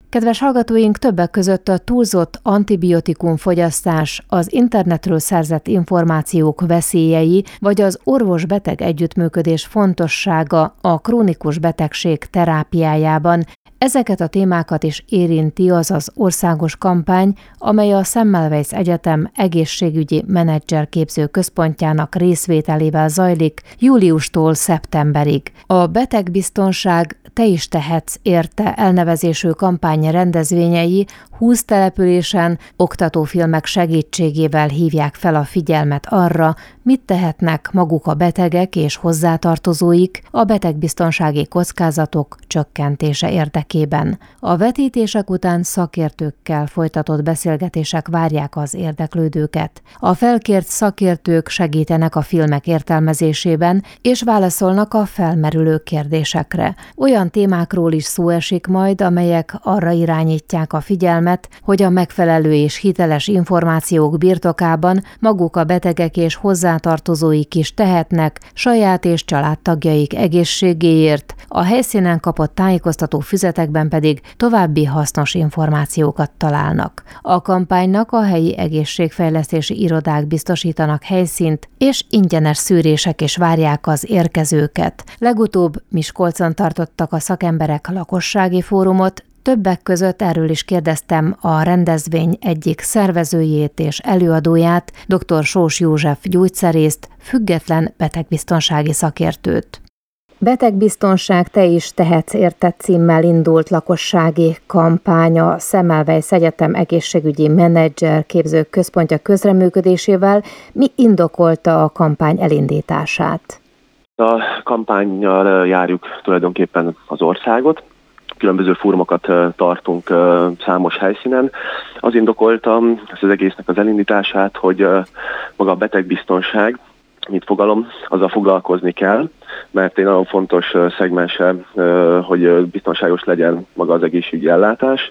Kedves hallgatóink, többek között a túlzott antibiotikumfogyasztás, az internetről szerzett információk veszélyei, vagy az orvos-beteg együttműködés fontossága a krónikus betegség terápiájában. Ezeket a témákat is érinti az országos kampány, amely a Semmelweis Egyetem egészségügyi menedzserképző központjának részvételével zajlik júliustól szeptemberig. A betegbiztonság Te is tehetsz érte elnevezésű kampány rendezvényei 20 településen oktatófilmek segítségével hívják fel a figyelmet arra, mit tehetnek maguk a betegek és hozzátartozóik a betegbiztonsági kockázatok csökkentése érdekében. A vetítések után szakértőkkel folytatott beszélgetések várják az érdeklődőket. A felkért szakértők segítenek a filmek értelmezésében, és válaszolnak a felmerülő kérdésekre. Olyan témákról is szó esik majd, amelyek arra irányítják a figyelmet, hogy a megfelelő és hiteles információk birtokában maguk a betegek és hozzátartozóik is tehetnek saját és családtagjaik egészségéért, a helyszínen kapott tájékoztató füzetekben pedig további hasznos információkat találnak. A kampánynak a helyi egészségfejlesztési irodák biztosítanak helyszínt, és ingyenes szűrések is várják az érkezőket. Legutóbb Miskolcon tartottak a szakemberek lakossági fórumot, többek között erről is kérdeztem a rendezvény egyik szervezőjét és előadóját, dr. Sós József gyógyszerészt, független betegbiztonsági szakértőt. Betegbiztonság, te is tehetsz érte címmel indult lakossági kampány a Semmelweis Egyetem egészségügyi menedzserképző központja közreműködésével. Mi indokolta a kampány elindítását? A kampánnyal járjuk tulajdonképpen az országot. Különböző fórumokat tartunk számos helyszínen. Az indokoltam ezt az egésznek az elindítását, hogy maga a betegbiztonság, mint fogalom, azzal foglalkozni kell, mert egy nagyon fontos szegmense, hogy biztonságos legyen maga az egészségügyi ellátás,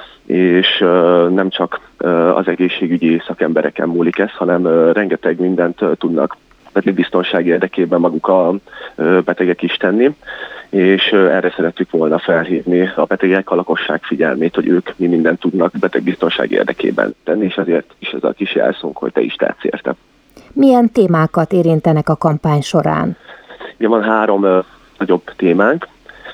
és nem csak az egészségügyi szakembereken múlik ez, hanem rengeteg mindent tudnak betegbiztonság érdekében maguk a betegek is tenni, és erre szerettük volna felhívni a betegek, a lakosság figyelmét, hogy ők mi mindent tudnak betegbiztonság érdekében tenni, és ezért is ez a kis jelszónk, hogy te is tehetsz érte. Milyen témákat érintenek a kampány során? Ugye van 3 nagyobb témánk,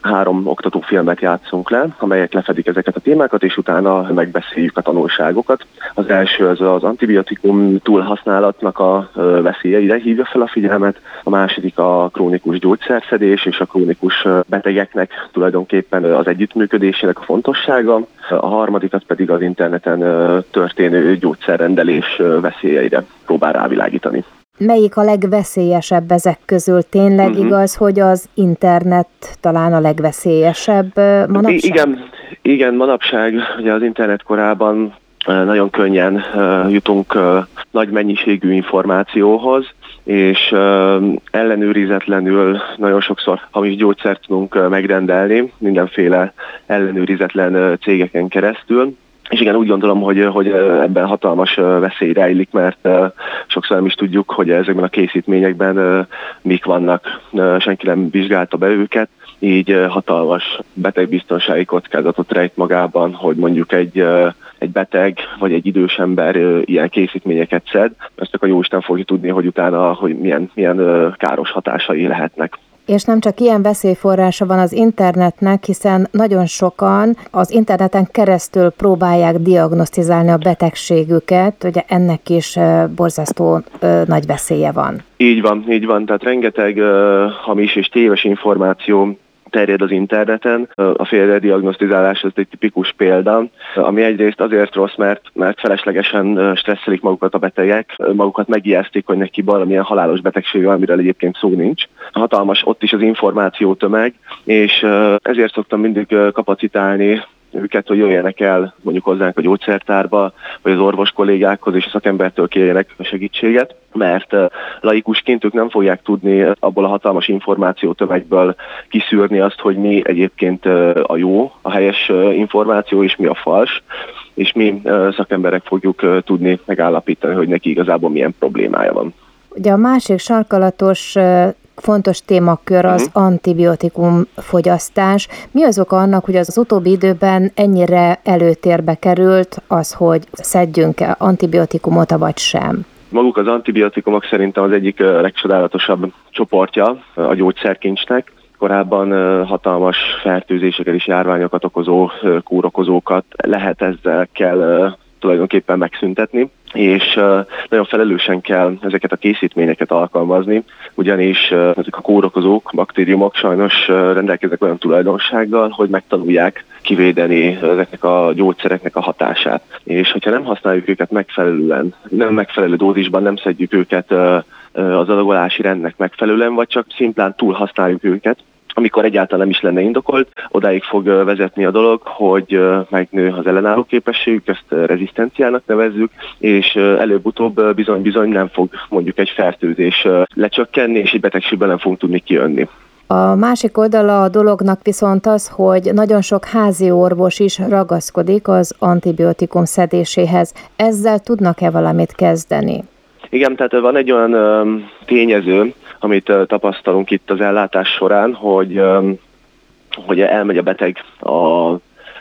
3 oktatófilmet játszunk le, amelyek lefedik ezeket a témákat, és utána megbeszéljük a tanulságokat. Az első az antibiotikum túlhasználatnak a veszélyeire hívja fel a figyelmet, a második a krónikus gyógyszerszedés és a krónikus betegeknek tulajdonképpen az együttműködésének a fontossága, a harmadikat pedig az interneten történő gyógyszerrendelés veszélyeire próbál rávilágítani. Melyik a legveszélyesebb ezek közül? Tényleg igaz, hogy az internet talán a legveszélyesebb manapság? Igen, manapság ugye az internet korában nagyon könnyen jutunk nagy mennyiségű információhoz, és ellenőrizetlenül nagyon sokszor hamis gyógyszert tudunk megrendelni, mindenféle ellenőrizetlen cégeken keresztül. És igen, úgy gondolom, hogy ebben hatalmas veszély rejlik, mert sokszor nem is tudjuk, hogy ezekben a készítményekben mik vannak. Senki nem vizsgálta be őket, így hatalmas betegbiztonsági kockázatot rejt magában, hogy mondjuk egy beteg vagy egy idős ember ilyen készítményeket szed. Ezt csak a jóisten fogja tudni, hogy utána hogy milyen káros hatásai lehetnek. És nem csak ilyen veszélyforrása van az internetnek, hiszen nagyon sokan az interneten keresztül próbálják diagnosztizálni a betegségüket, ugye ennek is borzasztó nagy veszélye van. Így van, tehát rengeteg hamis és téves információ terjed az interneten. A félrediagnosztizálás az egy tipikus példa, ami egyrészt azért rossz, mert feleslegesen stresszelik magukat a betegek, magukat megijesztik, hogy neki valamilyen halálos betegsége, amiről egyébként szó nincs. Hatalmas ott is az információtömeg, és ezért szoktam mindig kapacitálni őket, hogy jöjjenek el mondjuk hozzánk a gyógyszertárba, vagy az orvos kollégákhoz, és a szakembertől kérjenek a segítséget, mert laikusként ők nem fogják tudni abból a hatalmas információtömegből kiszűrni azt, hogy mi egyébként a jó, a helyes információ, és mi a fals, és mi szakemberek fogjuk tudni megállapítani, hogy neki igazából milyen problémája van. Ugye a másik sarkalatos fontos témakör az antibiotikum fogyasztás. Mi az oka annak, hogy az utóbbi időben ennyire előtérbe került az, hogy szedjünk-e antibiotikumot, vagy sem? Maguk az antibiotikumok szerintem az egyik legcsodálatosabb csoportja a gyógyszerkincsnek. Korábban hatalmas fertőzéseket és járványokat okozó kórokozókat lehet ezzel tulajdonképpen megszüntetni, és nagyon felelősen kell ezeket a készítményeket alkalmazni, ugyanis ezek a kórokozók, baktériumok sajnos rendelkeznek olyan tulajdonsággal, hogy megtanulják kivédeni ezeknek a gyógyszereknek a hatását. És hogyha nem használjuk őket megfelelően, nem megfelelő dózisban, nem szedjük őket az adagolási rendnek megfelelően, vagy csak szimplán túl használjuk őket, amikor egyáltalán nem is lenne indokolt, odáig fog vezetni a dolog, hogy megnő az ellenálló képességük, ezt rezisztenciának nevezzük, és előbb-utóbb bizony nem fog mondjuk egy fertőzés lecsökkenni, és egy betegségben nem fogunk tudni kijönni. A másik oldala a dolognak viszont az, hogy nagyon sok házi orvos is ragaszkodik az antibiotikum szedéséhez. Ezzel tudnak-e valamit kezdeni? Igen, tehát van egy olyan tényező, amit tapasztalunk itt az ellátás során, hogy elmegy a beteg a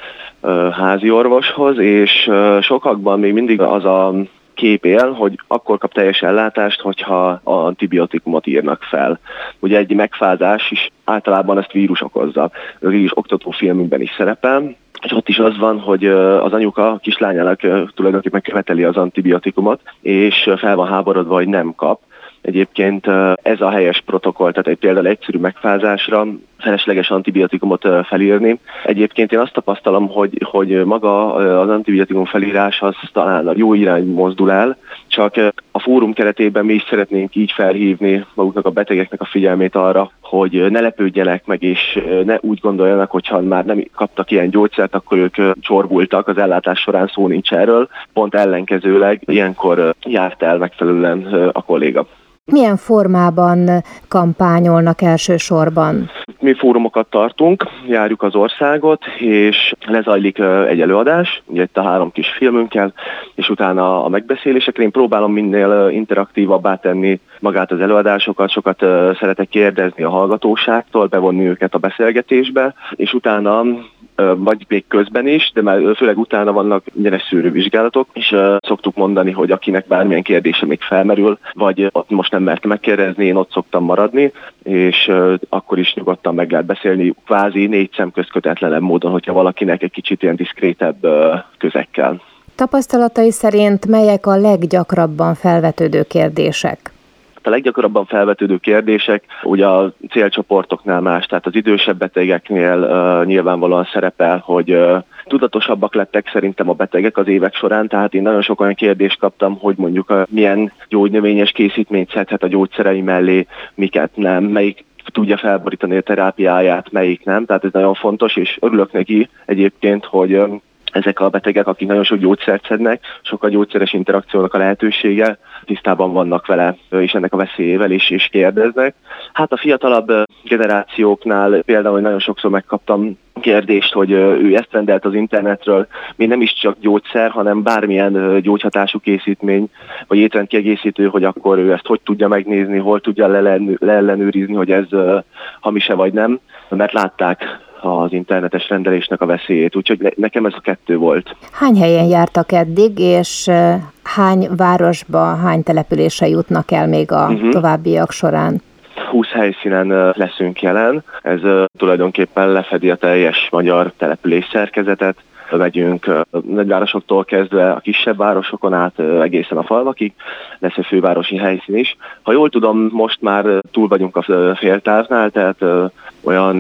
házi orvoshoz, és sokakban még mindig az a kép él, hogy akkor kap teljes ellátást, hogyha antibiotikumot írnak fel. Ugye egy megfázás is általában ezt vírus okozza. Az is oktatófilmünkben is szerepel, és ott is az van, hogy az anyuka a kislányának tulajdonképpen követeli az antibiotikumot, és fel van háborodva, hogy nem kap. Egyébként ez a helyes protokoll, tehát például egyszerű megfázásra felesleges antibiotikumot felírni. Egyébként én azt tapasztalom, hogy maga az antibiotikum felírás az talán a jó irány mozdul el, csak a fórum keretében mi is szeretnénk így felhívni maguknak a betegeknek a figyelmét arra, hogy ne lepődjenek meg, és ne úgy gondoljanak, hogyha már nem kaptak ilyen gyógyszert, akkor ők csorbultak, az ellátás során szó nincs erről. Pont ellenkezőleg ilyenkor járt el megfelelően a kolléga. Milyen formában kampányolnak elsősorban? Mi fórumokat tartunk, járjuk az országot, és lezajlik egy előadás, ugye itt a 3 kis filmünkkel, és utána a megbeszélésekre. Én próbálom minél interaktívabbá tenni magát az előadásokat, sokat szeretek kérdezni a hallgatóságtól, bevonni őket a beszélgetésbe, és utána vagy még közben is, de már főleg utána vannak ingyenes szűrővizsgálatok, és szoktuk mondani, hogy akinek bármilyen kérdése még felmerül, vagy ott most nem merte megkérdezni, én ott szoktam maradni, és akkor is nyugodtan meg lehet beszélni, kvázi 4 szem közt kötetlenebb módon, hogyha valakinek egy kicsit ilyen diszkrétebb közekkel. Tapasztalatai szerint melyek a leggyakrabban felvetődő kérdések? A leggyakrabban felvetődő kérdések ugye a célcsoportoknál más, tehát az idősebb betegeknél nyilvánvalóan szerepel, hogy tudatosabbak lettek szerintem a betegek az évek során, tehát én nagyon sok olyan kérdést kaptam, hogy mondjuk milyen gyógynövényes készítményt szedhet a gyógyszerei mellé, miket nem, melyik tudja felborítani a terápiáját, melyik nem, tehát ez nagyon fontos, és örülök neki egyébként, hogy ezek a betegek, akik nagyon sok gyógyszert szednek, sok a gyógyszeres interakciónak a lehetősége, tisztában vannak vele, és ennek a veszélyével is, és kérdeznek. Hát a fiatalabb generációknál például nagyon sokszor megkaptam kérdést, hogy ő ezt rendelt az internetről, még nem is csak gyógyszer, hanem bármilyen gyógyhatású készítmény, vagy étrendkiegészítő, hogy akkor ő ezt hogy tudja megnézni, hol tudja leellenőrizni, hogy ez hamis-e vagy nem, mert látták az internetes rendelésnek a veszélyét, úgyhogy nekem ez a 2 volt. Hány helyen jártak eddig, és hány városba, hány településre jutnak el még a továbbiak során? 20 helyszínen leszünk jelen, ez tulajdonképpen lefedi a teljes magyar település szerkezetet. Megyünk nagyvárosoktól kezdve a kisebb városokon át egészen a falvakig, lesz egy fővárosi helyszín is. Ha jól tudom, most már túl vagyunk a féltáznál, tehát olyan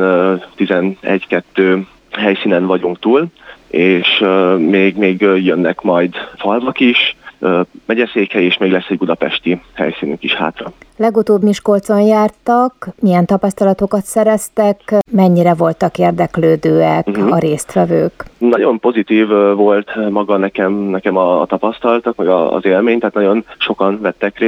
11-2 helyszínen vagyunk túl, és még jönnek majd falvak is, megyeszékhely, és még lesz egy budapesti helyszínünk is hátra. Legutóbb Miskolcon jártak, milyen tapasztalatokat szereztek, mennyire voltak érdeklődőek a résztvevők? Nagyon pozitív volt maga nekem a tapasztalatok, meg az élmény, tehát nagyon sokan vettek részt.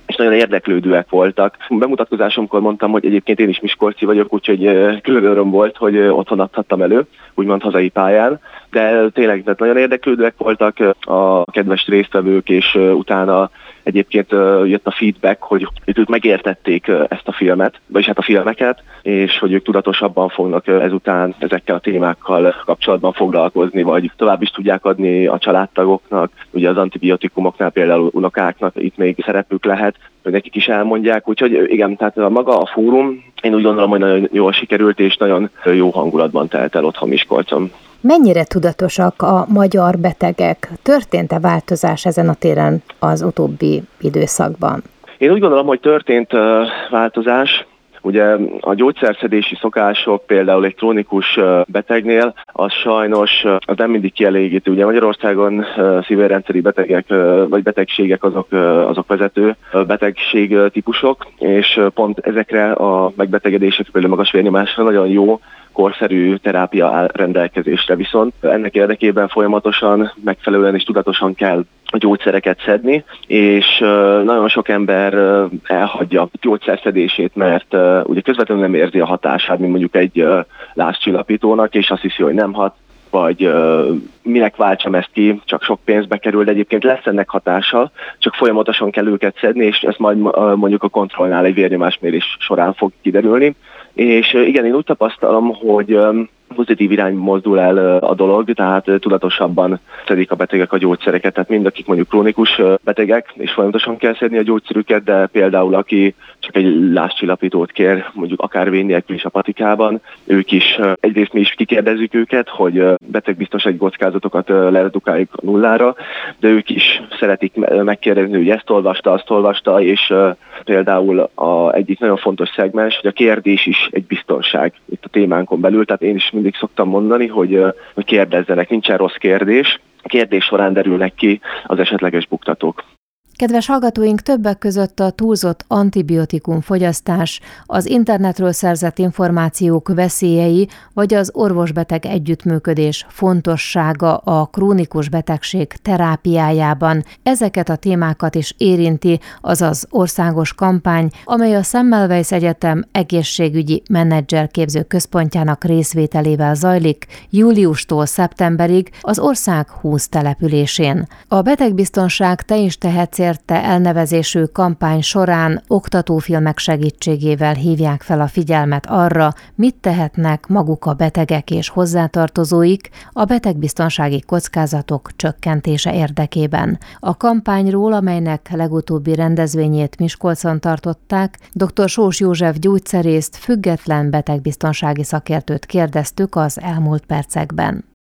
és nagyon érdeklődőek voltak. Bemutatkozásomkor mondtam, hogy egyébként én is miskolci vagyok, úgyhogy külön öröm volt, hogy otthon adhattam elő, úgymond hazai pályán, de tényleg nagyon érdeklődőek voltak a kedves résztvevők, és utána egyébként jött a feedback, hogy ők megértették ezt a filmet, vagyis hát a filmeket, és hogy ők tudatosabban fognak ezután ezekkel a témákkal kapcsolatban foglalkozni, vagy tovább is tudják adni a családtagoknak, ugye az antibiotikumoknál például unokáknak itt még szerepük lehet, hogy nekik is elmondják, úgyhogy igen, tehát maga a fórum, én úgy gondolom, hogy nagyon jól sikerült, és nagyon jó hangulatban telt el otthon Miskolcon. Mennyire tudatosak a magyar betegek? Történt-e változás ezen a téren az utóbbi időszakban? Én úgy gondolom, hogy történt változás. Ugye a gyógyszerszedési szokások például egy krónikus betegnél, az sajnos az nem mindig kielégítő. Ugye Magyarországon szívérendszeri betegek vagy betegségek azok vezető betegségtípusok, és pont ezekre a megbetegedések, például magas vérnyomásra nagyon jó korszerű terápia áll rendelkezésre, viszont ennek érdekében folyamatosan, megfelelően és tudatosan kell a gyógyszereket szedni, és nagyon sok ember elhagyja a gyógyszerszedését, mert ugye közvetlenül nem érzi a hatását, mint mondjuk egy lázcsillapítónak, és azt hiszi, hogy nem hat, vagy minek váltsam ezt ki, csak sok pénzbe kerül, de egyébként lesz ennek hatása, csak folyamatosan kell őket szedni, és ezt majd mondjuk a kontrollnál egy vérnyomásmérés során fog kiderülni. És igen, én úgy tapasztalom, hogy pozitív irányba mozdul el a dolog, tehát tudatosabban szedik a betegek a gyógyszereket, tehát mind akik mondjuk krónikus betegek, és folyamatosan kell szedni a gyógyszerüket, de például aki csak egy lázcsillapítót kér, mondjuk akár vén nélkül is a patikában, ők is egyrészt mi is kikérdezzük őket, hogy betegbiztonsági kockázatokat leredukáljuk a nullára, de ők is szeretik megkérdezni, hogy ezt olvasta, azt olvasta, és például egyik nagyon fontos szegmens, hogy a kérdés is egy biztonság itt a témánkon belül, tehát én is mindig szoktam mondani, hogy kérdezzenek, nincsen rossz kérdés, a kérdés során derülnek ki az esetleges buktatók. Kedves hallgatóink, többek között a túlzott antibiotikum fogyasztás, az internetről szerzett információk veszélyei, vagy az orvos-beteg együttműködés fontossága a krónikus betegség terápiájában. Ezeket a témákat is érinti az országos kampány, amely a Semmelweis Egyetem egészségügyi menedzserképző központjának részvételével zajlik júliustól szeptemberig az ország 20 településén. A betegbiztonság te is tehetsz érte elnevezésű kampány során oktatófilmek segítségével hívják fel a figyelmet arra, mit tehetnek maguk a betegek és hozzátartozóik a betegbiztonsági kockázatok csökkentése érdekében. A kampányról, amelynek legutóbbi rendezvényét Miskolcon tartották, dr. Sós József gyógyszerészt, független betegbiztonsági szakértőt kérdeztük az elmúlt percekben.